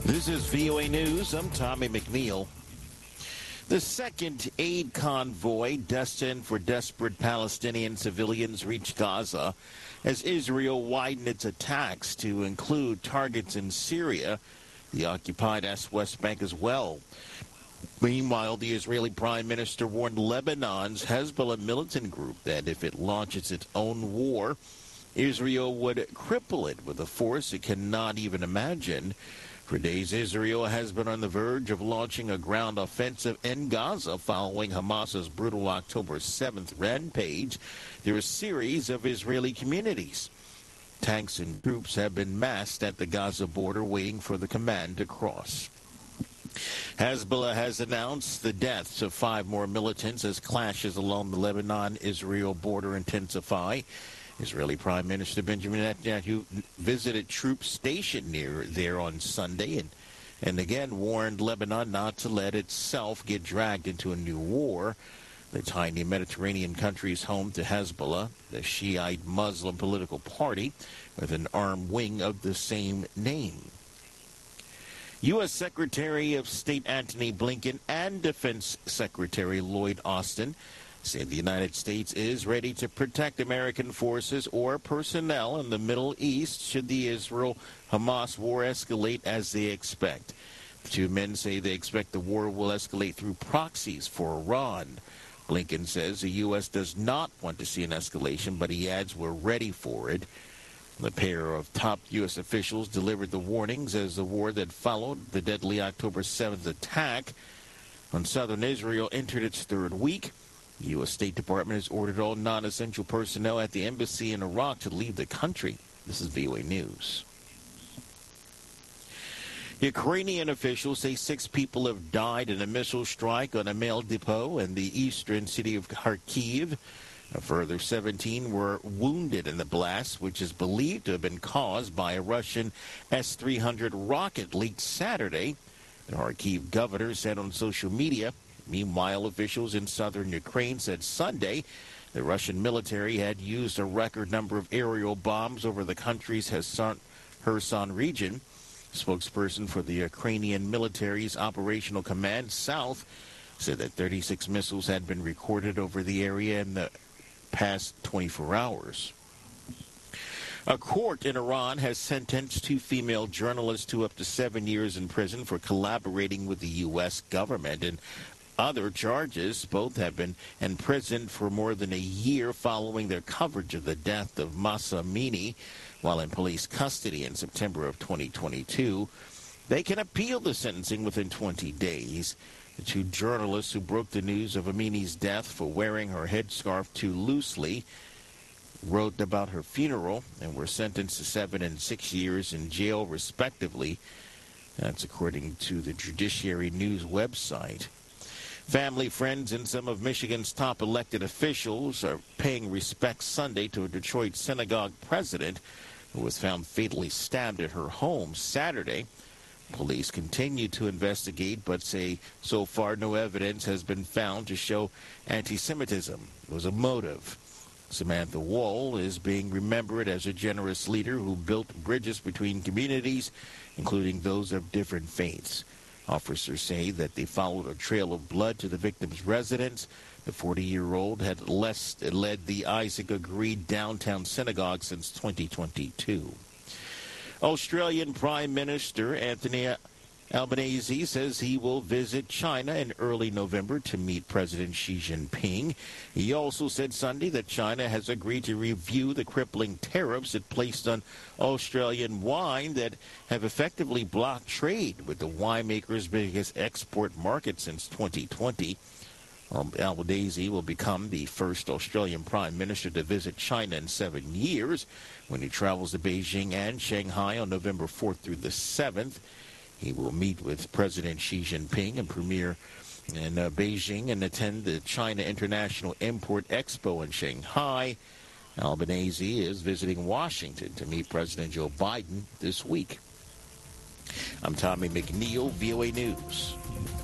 This is VOA News. I'm Tommy McNeil. The second aid convoy destined for desperate Palestinian civilians reached Gaza as Israel widened its attacks to include targets in Syria, the occupied West Bank as well. Meanwhile, the Israeli Prime Minister warned Lebanon's Hezbollah militant group that if it launches its own war, Israel would cripple it with a force it cannot even imagine. For days, Israel has been on the verge of launching a ground offensive in Gaza following Hamas's brutal October 7th rampage through a series of Israeli communities. Tanks and troops have been massed at the Gaza border waiting for the command to cross. Hezbollah has announced the deaths of 5 more militants as clashes along the Lebanon-Israel border intensify. Israeli Prime Minister Benjamin Netanyahu visited troops stationed near there on Sunday and again warned Lebanon not to let itself get dragged into a new war. The tiny Mediterranean country is home to Hezbollah, the Shiite Muslim political party with an armed wing of the same name. U.S. Secretary of State Antony Blinken and Defense Secretary Lloyd Austin said the United States is ready to protect American forces or personnel in the Middle East should the Israel-Hamas war escalate as they expect. The two men say they expect the war will escalate through proxies for Iran. Blinken says the U.S. does not want to see an escalation, but he adds we're ready for it. The pair of top U.S. officials delivered the warnings as the war that followed the deadly October 7th attack on southern Israel entered its third week. The U.S. State Department has ordered all non-essential personnel at the embassy in Iraq to leave the country. This is VOA News. Ukrainian officials say 6 people have died in a missile strike on a mail depot in the eastern city of Kharkiv. A further 17 were wounded in the blast, which is believed to have been caused by a Russian S-300 rocket leaked Saturday. The Kharkiv governor said on social media. Meanwhile, officials in southern Ukraine said Sunday the Russian military had used a record number of aerial bombs over the country's Kherson region. Spokesperson for the Ukrainian military's Operational Command South said that 36 missiles had been recorded over the area in the past 24 hours. A court in Iran has sentenced 2 female journalists to up to 7 years in prison for collaborating with the U.S. government and other charges. Both have been imprisoned for more than a year following their coverage of the death of Mahsa Amini while in police custody in September of 2022. They can appeal the sentencing within 20 days. The 2 journalists who broke the news of Amini's death for wearing her headscarf too loosely wrote about her funeral and were sentenced to 7 and 6 years in jail, respectively. That's according to the Judiciary News website. Family, friends, and some of Michigan's top elected officials are paying respects Sunday to a Detroit synagogue president who was found fatally stabbed at her home Saturday. Police continue to investigate, but say so far no evidence has been found to show anti-Semitism was a motive. Samantha Wall is being remembered as a generous leader who built bridges between communities, including those of different faiths. Officers say that they followed a trail of blood to the victim's residence. The 40-year-old had led the Isaac Agreed downtown synagogue since 2022. Australian Prime Minister Anthony Albanese says he will visit China in early November to meet President Xi Jinping. He also said Sunday that China has agreed to review the crippling tariffs it placed on Australian wine that have effectively blocked trade with the winemaker's biggest export market since 2020. Albanese will become the first Australian Prime Minister to visit China in 7 years when he travels to Beijing and Shanghai on November 4th through the 7th. He will meet with President Xi Jinping and premier in Beijing and attend the China International Import Expo in Shanghai. Albanese is visiting Washington to meet President Joe Biden this week. I'm Tommy McNeil, VOA News.